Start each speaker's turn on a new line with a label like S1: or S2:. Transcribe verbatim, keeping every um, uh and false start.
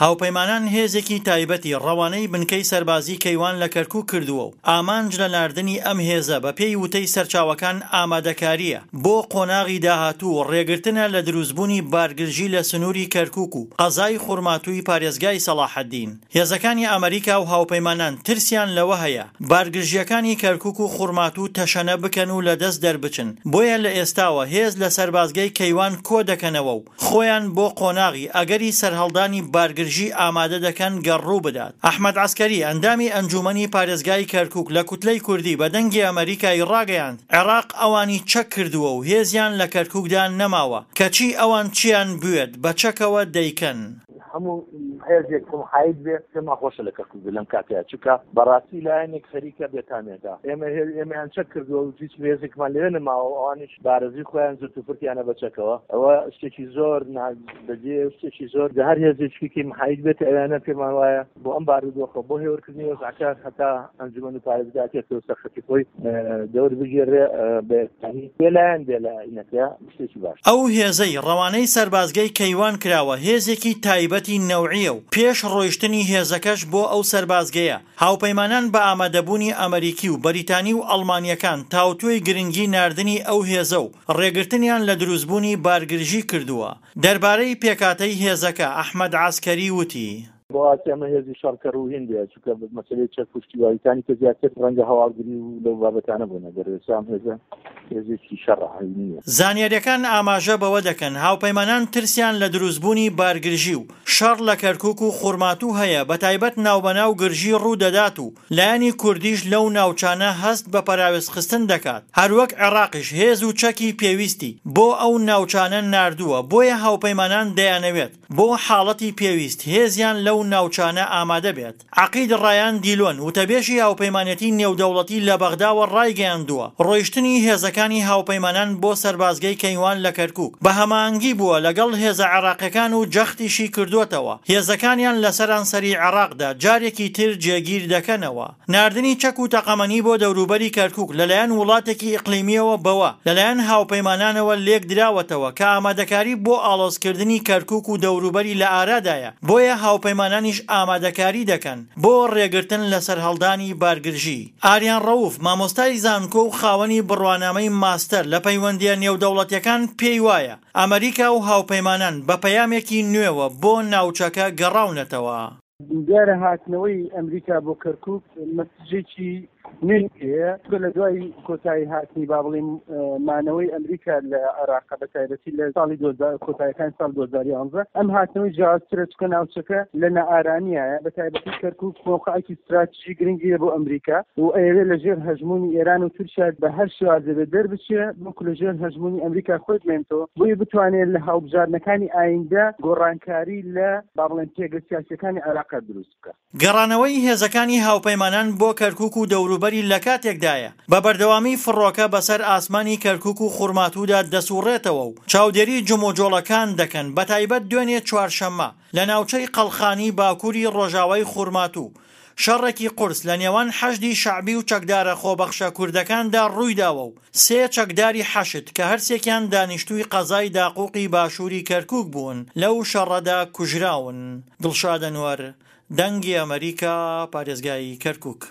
S1: هاوپەیمانان هێزێکی تایبەتی ڕەوانەی بنکەی سەربازی کەیوان لە کەرکووک کردووە و ئامانج لە ناردنی ئەم هێزە بە پێی وتەی سەرچاوەکان ئامادەکاریە بۆ قۆناغی داهاتوو و ڕێگرتنە لە دروستبوونی بارگرژی لە سنووری کەرکووک و قەزای خوڕماتووی پارێزگای سەلاحەددین. هێزەکانی ئەمریکا و هاوپەیمانان ترسیان لەوە هەیە بارگرژیەکانی کەرکووک و خوڕماتوو تەشەنە بکەن و لە دەست دەربچن، بۆیە لە ئێستاوە هێز لە سەربازگەی کەیوان کۆ دەکەنەوە و خۆیان بۆ قۆناغی ئەگەری سەرهەڵدانی بارگرژی ئامادە دەکەن گەڕوو بدات. ئەحمەد عەسکەری ئەندامی ئەنجومەنی پارێزگای کەرکووک لە کوتلەی کوردی بە دەنگی ئەمریکای ڕاگەیاند عێراق ئەوانی چەک کردووە و هێزیان لە کەرکووکدا نەماوە، کەچی ئەوان چیان بوێت بە چەکەوە دەیکەن.
S2: هەموو هێزێک حید بێت پێما خۆشە لە کەرکووک لەم کاتەیە، چونکە بەڕاستی لایەنێک خەریکە بێتانێدا. ئێمە ئێمەیان چەک کردووە و هیچ هێزێکمان لێ نەماوە، ئەوانیش بارەزی خۆیان زرت و فرتیانە بە چەکەوە. ئەوە شتێکی زۆر بەجێ شتێکی زۆر لە هەر هێزێکی حید بێت ئەوانە پێمان وایە بۆ ئەم بارودۆخە بۆ هێورکردنی وەزعەکە هەتا ئەنجومەن پارێزگاکێتەوە سەرخەتی خۆی دەور بگێڕێ بێتانی بێلایەن بێ لە عینەکە شتێکی باش.
S1: ئەو هێزەی ڕەوانەی سەربازگەی کەیوان کراوە هێزێکی تایبەتی نەوعیە و پێش ڕۆیشتنی هێزەکەش بۆ ئەو سەربازگەیە هاوپەیمانان بە ئامادەبوونی ئەمریکی و بەریتانی و ئەڵمانیەکان تاوتوێی گرنگی ناردنی ئەو هێزە و ڕێگرتنیان لە دروستبوونی بارگرژی کردووە. دەربارەی پێکاتەی هێزەکە ئەحمەد عەسکەری وتی:
S2: بۆ ئەمە هێزی شەڕکەر و هێندەیە، چونکە مەسەلەی چەک پشتیواریەکانی کە زیاتر ڕەنگە هەواڵگری و لەو بابەتانە بوون. ئەگەر ئێسام هێزە هێزێکی شەڕ نییە.
S1: زانیاریەکان ئاماژە بەوە دەکەن هاوپەیمانان ترسیان لە دروستبوونی بارگرژی و شەڕ لە کەرکووک و خوڕماتوو هەیە، بەتایبەت ناوبەناو گرژی ڕوو دەدات و لایەنی کوردیش لەو ناوچانە هەست بە پەراوێز خستن دەکات. هەروەک عێراقیش هێز و چەکی پێویستی بۆ ئەو ناوچانە ناردووە، بۆیە هاوپەیمانان دەیانەوێت بۆ حاڵەتی پێویست هێزیان لەو ناوچانە ئامادە بێت. عەقید ڕایان دیلۆن وتەبێژی هاوپەیمانەتی نێودەوڵەتی لە بەغداوە ڕایگەیاندووە ڕۆیشتنی هێزەکانی هاوپەیمانان بۆ سەربازگەی کەیوان لە کەرکووک بە هەماهەنگی بووە لەگەڵ هێزە عێراقیەکان و جەختیشی کردووەتەوە. هێزەکانیان لە سەرانسەری عێراقدا جارێکی تر جێگیر دەکەنەوە. ناردنی چەک و تەقەمەنی بۆ دەوروبەری کەرکووک لەلایەن وڵاتێکی ئیقلیمیەوە بەوە لەلایەن هاوپەیمانانەوە لێک دراوەتەوە کە ئامادەکاری بۆ ئاڵۆزکردنی کەرکووک و دەوروبەری لە ئارادایە، بۆیە هاوپەیمانانیش ئامادەکاری دەکەن بۆ ڕێگرتن لە سەرهەڵدانی بارگرژی. ئاریان ڕەوف مامۆستای زانکۆ و خاوەنی بڕوانامەی ماستەر لە پەیوەندیە نێودەوڵەتیەکان پێی وایە ئەمریکا و هاوپەیمانان بە پەیامێکی نوێوە بۆ ناوچەکە گەڕاونەتەوە.
S3: دیارە هاتنەوەی ئەمریکا بۆ کەرکووک مەسجێکی نوێیە لە دوای کۆتایی هاتنی با بڵێم مانەوەی ئەمریکا لە عێراق بە تایبەتی لە ساڵی کۆتاییەکان ساڵ دوو هەزار و یانزە ئەم هاتنەوەی جیاوازترە چکە ناوچەکە لە نەئارانیایە بە تایبەتی کەرکووک مۆقعێکی استراتیژی گرنگیە بۆ ئەمریکا و ئەوێ لەژێر هەژمونی ئێران و تورکیا بە هەر شێوازێ بە دەربچێ وەکو لەژێر هەژمونی ئەمریکا خۆی بمێنێتەوە بۆیە بتوانێت لە هاوبژاردنەکانی ئایندە گۆڕانکاری لە با بڵێن پێگە سیاسیەکانی عێراق دروست بکات.
S1: گەڕانەوەی هێزەکانی هاوپەیمانان بۆ کەرکووک و دەوروبەری لە کاتێکدایە بە بەردەوامی فڕۆکە بەسەر ئاسمانی کەرکووک و خوڕماتوودا دەسوڕێتەوە و چاودێری جموجۆڵەکان دەکەن، بەتایبەت دوێنێ چوارشەممە لە ناوچەی قەڵخانی باکووری ڕۆژاوای خوڕماتوو. شەڕێکی قورس لە نێوان حەشدی شەعبی و چەکدارە خۆبەخشە کوردەکاندا ڕوویداوە و سێ چەکداری حەشد کە هەرسێکیان دانیشتووی قەزای داقووقی باشووری کەرکووک بوون لەو شەڕەدا کوژراون. دڵشاد ئەنوەر، دەنگی ئەمریکا، پارێزگای کەرکووک.